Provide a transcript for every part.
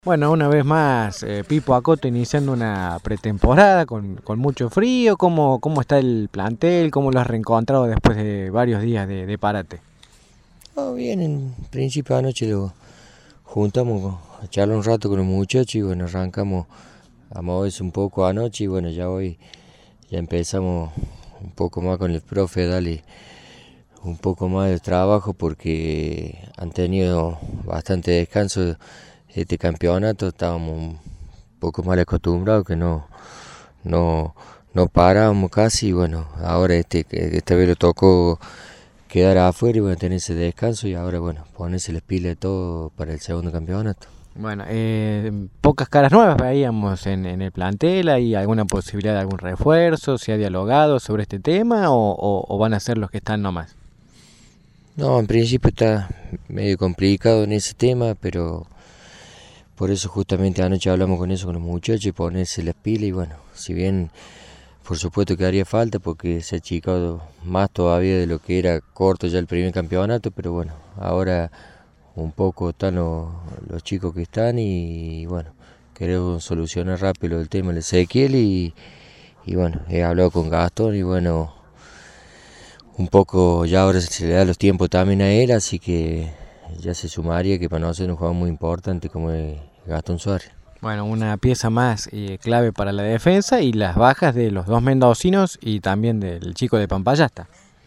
Bueno, una vez más, Pipo Acoto iniciando una pretemporada con mucho frío. ¿Cómo está el plantel? ¿Cómo lo has reencontrado después de varios días de parate? Bien, en principio anoche lo juntamos a charlar un rato con los muchachos y bueno, arrancamos a moverse un poco anoche y bueno, ya hoy ya empezamos un poco más con el profe, darle un poco más de trabajo porque han tenido bastante descanso este campeonato, estábamos un poco mal acostumbrados que no, no parábamos casi y bueno, ahora esta vez lo tocó quedar afuera y bueno, tener ese descanso y ahora bueno, ponerse las pilas de todo para el segundo campeonato. Bueno, pocas caras nuevas veíamos en el plantel. ¿Hay alguna posibilidad de algún refuerzo? ¿Se ha dialogado sobre este tema o van a ser los que están nomás? No, en principio está medio complicado en ese tema, pero por eso justamente anoche hablamos con eso con los muchachos y ponerse las pilas y bueno, si bien por supuesto que haría falta porque se ha achicado más todavía de lo que era corto ya el primer campeonato, pero bueno, ahora un poco están los chicos que están y bueno, queremos solucionar rápido el tema del Ezequiel y bueno, he hablado con Gastón y bueno, un poco ya ahora se le da los tiempos también a él, así que ya se sumaría que para nosotros es un jugador muy importante como es Gastón Suárez. Bueno, una pieza más clave para la defensa y las bajas de los dos mendocinos y también del chico de Pampayasta.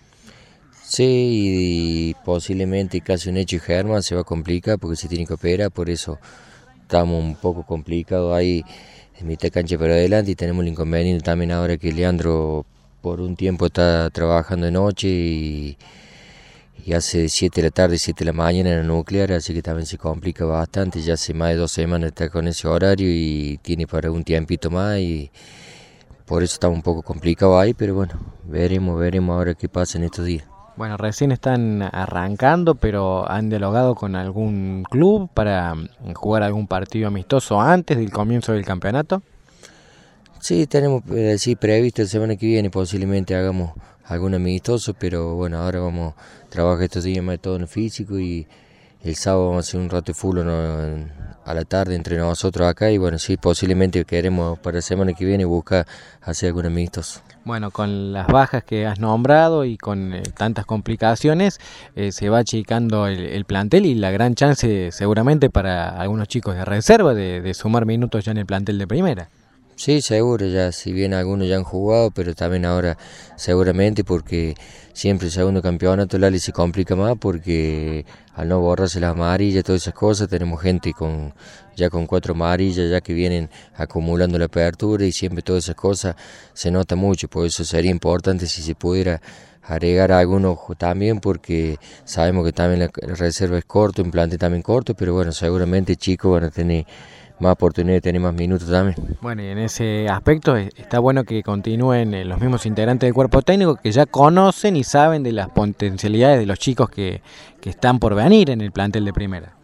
Sí, y posiblemente casi un hecho y Germán se va a complicar porque se tiene que operar, por eso estamos un poco complicados ahí en mitad de cancha para adelante y tenemos el inconveniente también ahora que Leandro por un tiempo está trabajando de noche y hace 7 de la tarde, 7 de la mañana en la nuclear, así que también se complica bastante, ya hace más de 2 semanas está con ese horario y tiene para un tiempito más y por eso está un poco complicado ahí, pero bueno, veremos ahora qué pasa en estos días. Bueno, recién están arrancando, pero ¿han dialogado con algún club para jugar algún partido amistoso antes del comienzo del campeonato? Sí, tenemos sí, previsto la semana que viene, posiblemente hagamos algún amistoso, pero bueno, ahora vamos a trabajar estos días más de todo en el físico y el sábado vamos a hacer un rato de fútbol a la tarde entre nosotros acá y bueno, sí, posiblemente queremos para la semana que viene buscar hacer algún amistoso. Bueno, con las bajas que has nombrado y con tantas complicaciones, se va achicando el plantel y la gran chance seguramente para algunos chicos de reserva de sumar minutos ya en el plantel de primera. Sí, seguro, ya si bien algunos ya han jugado, pero también ahora seguramente porque siempre el segundo campeonato Lali se complica más porque al no borrarse las amarillas, todas esas cosas, tenemos gente ya con 4 amarillas, ya que vienen acumulando la apertura y siempre todas esas cosas se nota mucho, por eso sería importante si se pudiera agregar a algunos también porque sabemos que también la reserva es corto, un plante también corto, pero bueno, seguramente chicos van a tener más oportunidad de tener más minutos también. Bueno, y en ese aspecto está bueno que continúen los mismos integrantes del cuerpo técnico que ya conocen y saben de las potencialidades de los chicos que están por venir en el plantel de primera.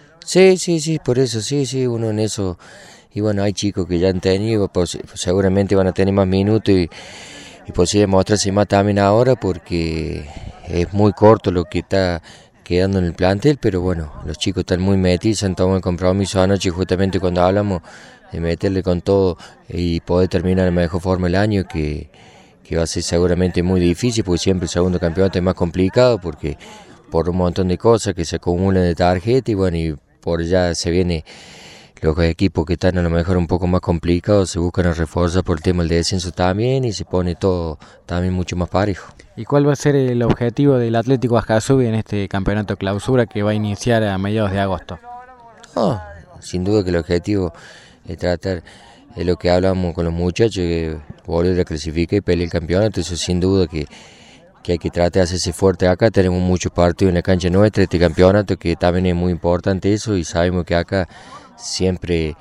Sí, por eso, sí, uno en eso, y bueno, hay chicos que ya han tenido, pues, seguramente van a tener más minutos y posible mostrarse más también ahora porque es muy corto lo que está quedando en el plantel, pero bueno, los chicos están muy metidos, han tomado el compromiso anoche justamente cuando hablamos de meterle con todo y poder terminar de la mejor forma el año que va a ser seguramente muy difícil porque siempre el segundo campeonato es más complicado porque por un montón de cosas que se acumulan de tarjeta y bueno, y por ya se viene los equipos que están a lo mejor un poco más complicados, se buscan a reforzar por el tema del descenso también y se pone todo también mucho más parejo. ¿Y cuál va a ser el objetivo del Atlético Ascasubi en este campeonato clausura que va a iniciar a mediados de agosto? No, sin duda que el objetivo es tratar de lo que hablamos con los muchachos, que volver a clasificar y pelear el campeonato, eso sin duda que hay que tratar de hacerse fuerte acá, tenemos muchos partidos en la cancha nuestra, este campeonato que también es muy importante eso y sabemos que acá siempre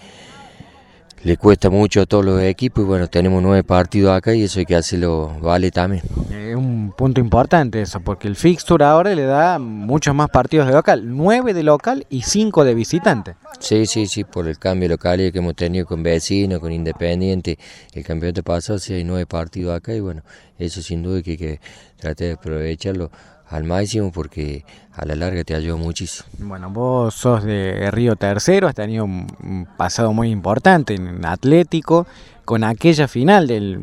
le cuesta mucho a todos los equipos y bueno, tenemos 9 partidos acá y eso hay que hacerlo vale también. Es un punto importante eso, porque el fixture ahora le da muchos más partidos de local, 9 de local y 5 de visitante. Sí, por el cambio local que hemos tenido con Vecino, con Independiente, el campeonato pasado sí hay 9 partidos acá y bueno, eso sin duda que hay que tratar de aprovecharlo al máximo porque a la larga te ayuda muchísimo. Bueno, vos sos de Río Tercero, has tenido un pasado muy importante en Atlético, con aquella final del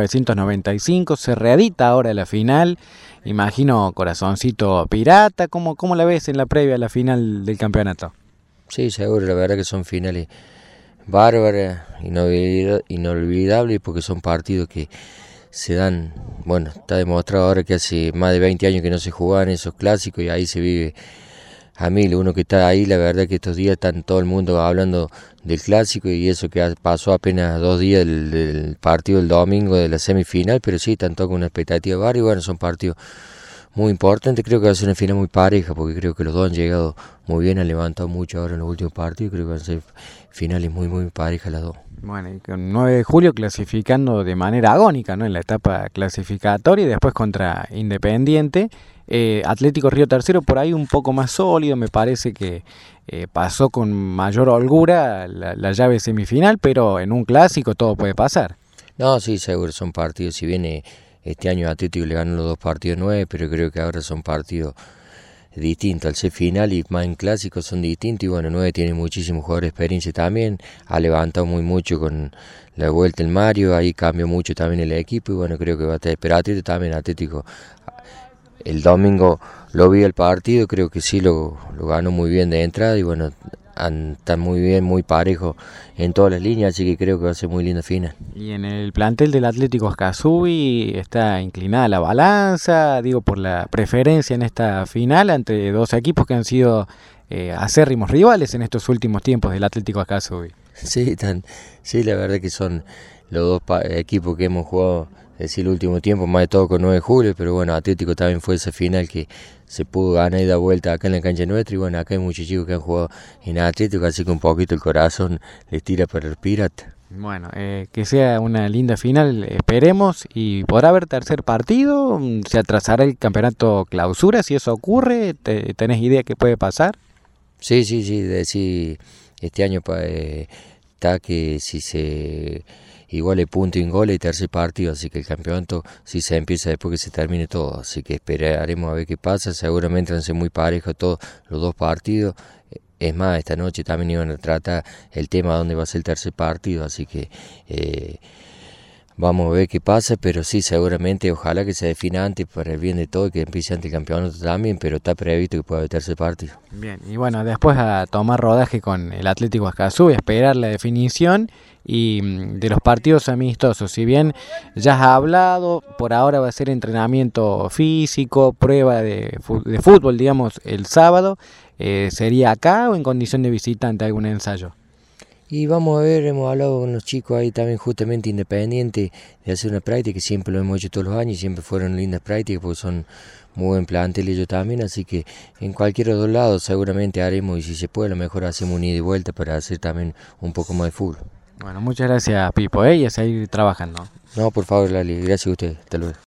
1995, se reedita ahora la final, imagino corazoncito pirata, ¿cómo la ves en la previa a la final del campeonato? Sí, seguro, la verdad que son finales bárbaras, inolvidables, porque son partidos que se dan, bueno, está demostrado ahora que hace más de 20 años que no se jugaban esos clásicos y ahí se vive a mil. Uno que está ahí, la verdad que estos días están todo el mundo hablando del clásico y eso que pasó apenas 2 días del partido del domingo de la semifinal, pero sí, están todos con una expectativa varias y bueno, son partidos muy importantes. Creo que va a ser una final muy pareja porque creo que los dos han llegado muy bien, han levantado mucho ahora en los últimos partidos, creo que van a ser finales muy parejas las dos. Bueno, y con 9 de julio clasificando de manera agónica, ¿no? En la etapa clasificatoria y después contra Independiente. Atlético Río Tercero por ahí un poco más sólido, me parece que pasó con mayor holgura la llave semifinal, pero en un clásico todo puede pasar. No, sí, seguro, son partidos, si viene este año Atlético le ganó los 2 partidos 9, pero creo que ahora son partidos distintos, al ser final y más en clásicos son distintos y bueno, 9 tiene muchísimos jugadores de experiencia también, ha levantado mucho con la vuelta el Mario, ahí cambió mucho también el equipo y bueno, creo que va a estar, pero Atlético también, Atlético el domingo lo vi el partido, creo que sí lo ganó muy bien de entrada y bueno, están muy bien, muy parejo en todas las líneas, así que creo que va a ser muy linda final. Y en el plantel del Atlético Ascasubi está inclinada la balanza, digo, por la preferencia en esta final entre dos equipos que han sido acérrimos rivales en estos últimos tiempos del Atlético Ascasubi. Sí, sí, la verdad que son los dos equipos que hemos jugado el último tiempo, más de todo con 9 de julio, pero bueno, Atlético también fue esa final que se pudo ganar y dar vuelta acá en la cancha nuestra y bueno, acá hay muchos chicos que han jugado en Atlético, así que un poquito el corazón les tira para el Pirata. Bueno, que sea una linda final, esperemos, y podrá haber tercer partido, se atrasará el campeonato clausura, si eso ocurre, ¿tenés idea qué puede pasar? Sí, este año está que si se iguale punto en gol y tercer partido, así que el campeonato sí se empieza después que se termine todo, así que esperaremos a ver qué pasa, seguramente van a ser muy parejos todos los 2 partidos, es más, esta noche también iban a tratar el tema de dónde va a ser el tercer partido, así que vamos a ver qué pasa, pero sí, seguramente, ojalá que se defina antes para el bien de todo y que empiece antes el campeonato también, pero está previsto que pueda haber tercer partido. Bien, y bueno, después a tomar rodaje con el Atlético Ascasubi, esperar la definición y de los partidos amistosos, si bien ya has hablado, por ahora va a ser entrenamiento físico, prueba de fútbol, digamos, el sábado, ¿sería acá o en condición de visitante algún ensayo? Y vamos a ver, hemos hablado con los chicos ahí también justamente independientes de hacer una práctica, que siempre lo hemos hecho todos los años y siempre fueron lindas prácticas porque son muy buen plantel ellos también, así que en cualquiera de los lados seguramente haremos y si se puede a lo mejor hacemos un ida y vuelta para hacer también un poco más de fútbol. Bueno, muchas gracias Pipo, y a seguir trabajando. No, por favor Lali, gracias a ustedes, hasta luego.